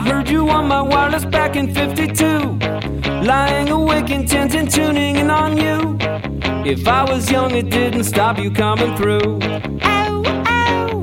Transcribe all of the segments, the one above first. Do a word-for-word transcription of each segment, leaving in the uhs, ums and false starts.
heard you on my wireless back in fifty-two, lying awake intent and tuning in on you. If I was young, it didn't stop you coming through. Ow, ow.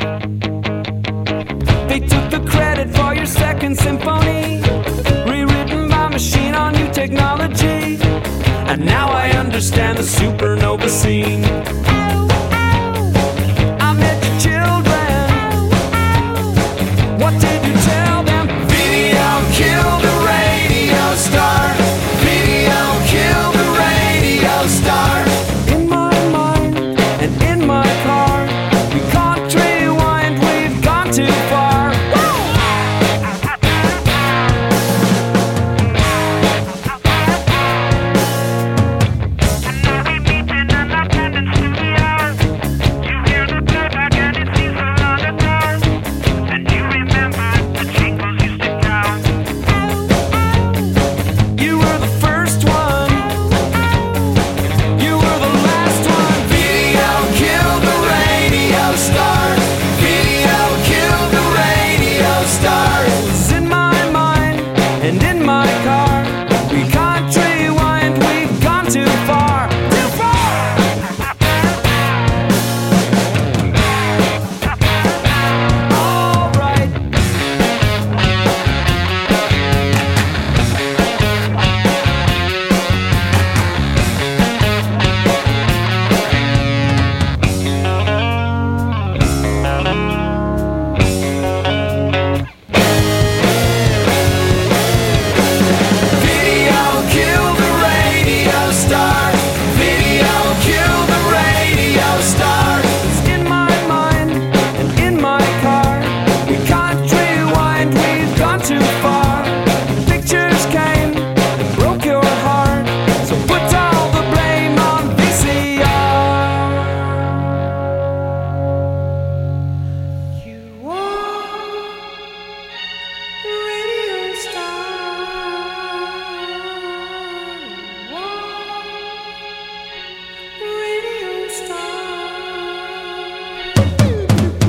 They took the credit for your second symphony, rewritten by machine on new technology. And now I understand the supernova scene. Ow, ow. I met your children. Ow, ow. What did you tell them? Video killed a radio star. Video killed a radio star. In my mind and in my car, we can't rewind, we've gone too far. Too far.